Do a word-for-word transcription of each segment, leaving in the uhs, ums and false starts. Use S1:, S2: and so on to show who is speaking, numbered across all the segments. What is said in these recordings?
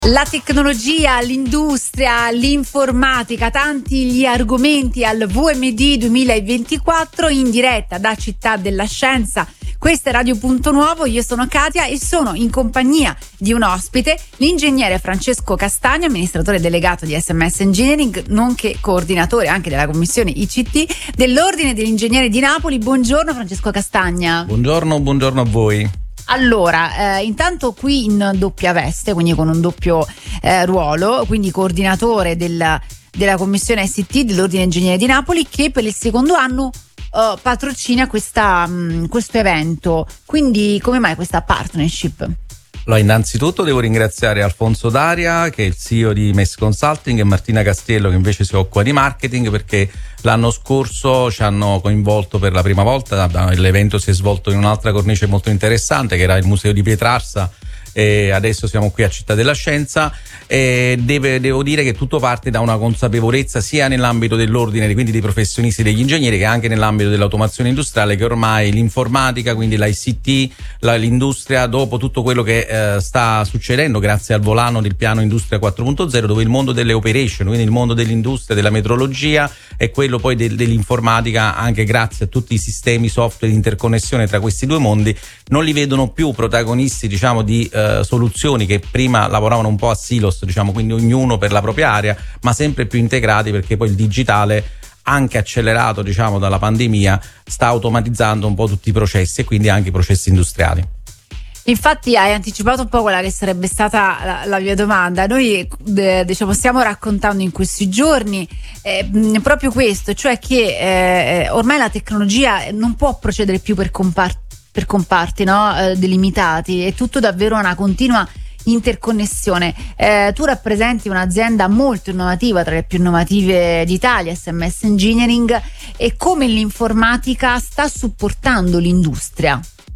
S1: La tecnologia, l'industria, l'informatica, tanti gli argomenti al V M D duemilaventiquattro in diretta da Città della Scienza. Questa è Radio Punto Nuovo, io sono Katia e sono in compagnia di un ospite, l'ingegnere Francesco Castagna, amministratore delegato di S M S Engineering, nonché coordinatore anche della commissione I C T dell'Ordine degli Ingegneri di Napoli. Buongiorno Francesco Castagna.
S2: Buongiorno, buongiorno a voi.
S1: Allora, eh, intanto qui in doppia veste, quindi con un doppio eh, ruolo, quindi coordinatore della, della commissione I C T dell'Ordine Ingegneri di Napoli, che per il secondo anno eh, patrocina questa, mh, questo evento. Quindi come mai questa partnership?
S2: Allora, innanzitutto devo ringraziare Alfonso Daria, che è il C E O di M E S Consulting, e Martina Castiello, che invece si occupa di marketing, perché l'anno scorso ci hanno coinvolto per la prima volta. L'evento si è svolto in un'altra cornice molto interessante, che era il Museo di Pietrarsa, e adesso siamo qui a Città della Scienza. E deve, devo dire che tutto parte da una consapevolezza sia nell'ambito dell'ordine, quindi dei professionisti degli ingegneri, che anche nell'ambito dell'automazione industriale, che ormai l'informatica, quindi l'I C T, la, l'industria, dopo tutto quello che eh, sta succedendo grazie al volano del piano Industria quattro punto zero, dove il mondo delle operation, quindi il mondo dell'industria, della metrologia, e quello poi del, dell'informatica, anche grazie a tutti i sistemi software di interconnessione tra questi due mondi, non li vedono più protagonisti, diciamo, di eh, soluzioni che prima lavoravano un po' a silos, diciamo, quindi ognuno per la propria area, ma sempre più integrati, perché poi il digitale, anche accelerato, diciamo, dalla pandemia, sta automatizzando un po' tutti i processi, e quindi anche i processi industriali.
S1: Infatti hai anticipato un po' quella che sarebbe stata la, la mia domanda. Noi eh, diciamo stiamo raccontando in questi giorni eh, proprio questo, cioè che eh, ormai la tecnologia non può procedere più per comparti, per comparti no? eh, delimitati, è tutto davvero una continua interconnessione. Eh, tu rappresenti un'azienda molto innovativa, tra le più innovative d'Italia, S M S Engineering, e come l'informatica sta supportando l'industria?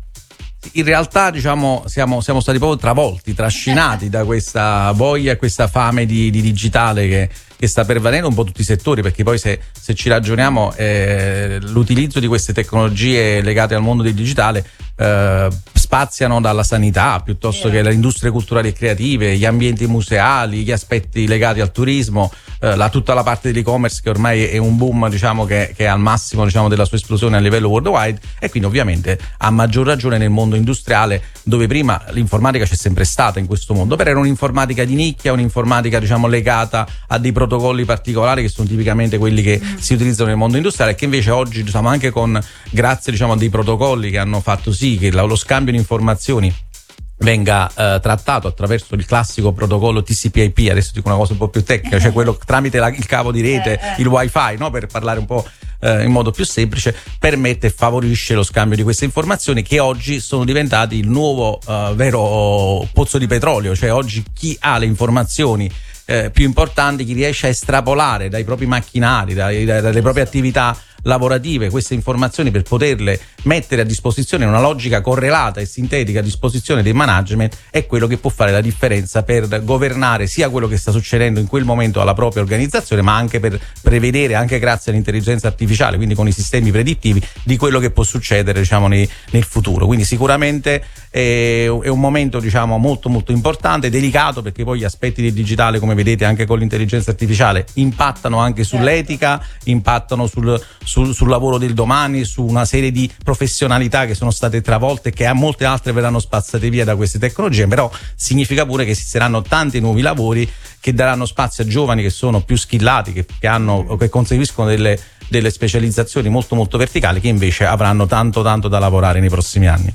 S2: In realtà, diciamo, siamo, siamo stati proprio travolti, trascinati da questa voglia e questa fame di, di digitale che, che sta pervadendo un po' tutti i settori, perché poi se, se ci ragioniamo, eh, l'utilizzo di queste tecnologie legate al mondo del digitale eh, spaziano dalla sanità, piuttosto che le industrie culturali e creative, gli ambienti museali, gli aspetti legati al turismo, eh, la, tutta la parte dell'e-commerce, che ormai è un boom, diciamo, che, che è al massimo, diciamo, della sua esplosione a livello worldwide, e quindi ovviamente a maggior ragione nel mondo industriale, dove prima l'informatica c'è sempre stata in questo mondo, però era un'informatica di nicchia, un'informatica, diciamo, legata a dei protocolli particolari che sono tipicamente quelli che mm. si utilizzano nel mondo industriale, e che invece oggi, diciamo, anche con grazie, diciamo, a dei protocolli che hanno fatto sì che lo scambio di informazioni venga eh, trattato attraverso il classico protocollo T C P I P, adesso dico una cosa un po' più tecnica, cioè quello tramite la, il cavo di rete, il wifi, no? Per parlare un po' eh, in modo più semplice, permette e favorisce lo scambio di queste informazioni, che oggi sono diventati il nuovo eh, vero pozzo di petrolio. Cioè oggi chi ha le informazioni eh, più importanti, chi riesce a estrapolare dai propri macchinari, dai, dai, dalle proprie attività lavorative queste informazioni, per poterle mettere a disposizione in una logica correlata e sintetica a disposizione dei management, è quello che può fare la differenza per governare sia quello che sta succedendo in quel momento alla propria organizzazione, ma anche per prevedere, anche grazie all'intelligenza artificiale, quindi con i sistemi predittivi, di quello che può succedere, diciamo, nei, nel futuro. Quindi sicuramente è, è un momento, diciamo, molto molto importante, delicato, perché poi gli aspetti del digitale, come vedete anche con l'intelligenza artificiale, impattano anche sull'etica, impattano sul Sul, sul lavoro del domani, su una serie di professionalità che sono state travolte, che a molte altre verranno spazzate via da queste tecnologie. Però significa pure che esisteranno tanti nuovi lavori che daranno spazio a giovani che sono più skillati, che, che hanno, che conseguiscono delle, delle specializzazioni molto molto verticali, che invece avranno tanto tanto da lavorare nei prossimi anni.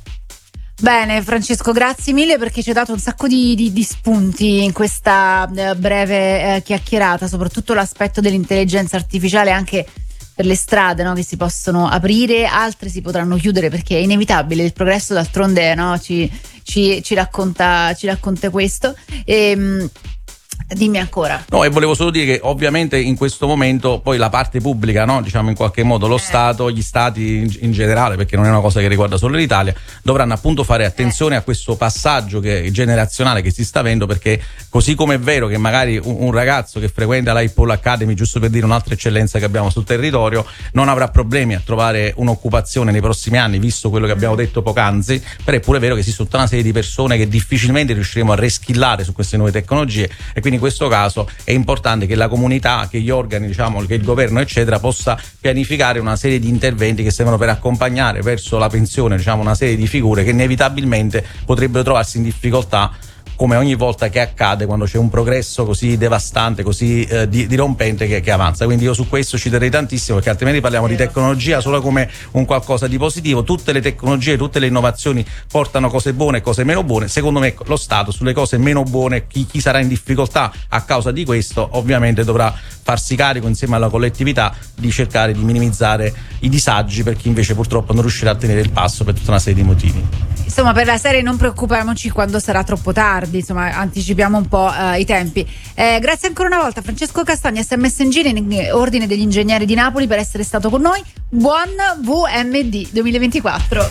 S1: Bene Francesco, grazie mille, perché ci hai dato un sacco di, di, di spunti in questa eh, breve eh, chiacchierata, soprattutto l'aspetto dell'intelligenza artificiale, anche per le strade, no, che si possono aprire, altre si potranno chiudere, perché è inevitabile, il progresso d'altronde, no, ci, ci, ci racconta ci racconta questo. E, Dimmi ancora.
S2: No, e volevo solo dire che ovviamente in questo momento poi la parte pubblica, no, diciamo in qualche modo lo eh. Stato, gli stati in, in generale, perché non è una cosa che riguarda solo l'Italia, dovranno appunto fare attenzione eh. a questo passaggio che, generazionale che si sta avendo, perché così come è vero che magari un, un ragazzo che frequenta la Apple Academy, giusto per dire un'altra eccellenza che abbiamo sul territorio, non avrà problemi a trovare un'occupazione nei prossimi anni, visto quello che abbiamo detto poc'anzi, però è pure vero che esiste tutta una serie di persone che difficilmente riusciremo a reskillare su queste nuove tecnologie, e quindi in questo caso è importante che la comunità, che gli organi, diciamo, che il governo eccetera possa pianificare una serie di interventi che servono per accompagnare verso la pensione, diciamo, una serie di figure che inevitabilmente potrebbero trovarsi in difficoltà, come ogni volta che accade quando c'è un progresso così devastante, così eh, dirompente che, che avanza. Quindi io su questo ci terrei tantissimo, perché altrimenti parliamo di tecnologia solo come un qualcosa di positivo. Tutte le tecnologie, tutte le innovazioni portano cose buone e cose meno buone. Secondo me lo Stato sulle cose meno buone, chi, chi sarà in difficoltà a causa di questo, ovviamente dovrà farsi carico insieme alla collettività di cercare di minimizzare i disagi per chi invece purtroppo non riuscirà a tenere il passo per tutta una serie di motivi.
S1: Insomma, per la serie non preoccupiamoci quando sarà troppo tardi, insomma anticipiamo un po' uh, i tempi. Eh, grazie ancora una volta Francesco Castagna, S M S Engineering, in Ordine degli Ingegneri di Napoli, per essere stato con noi. Buon V M D duemilaventiquattro.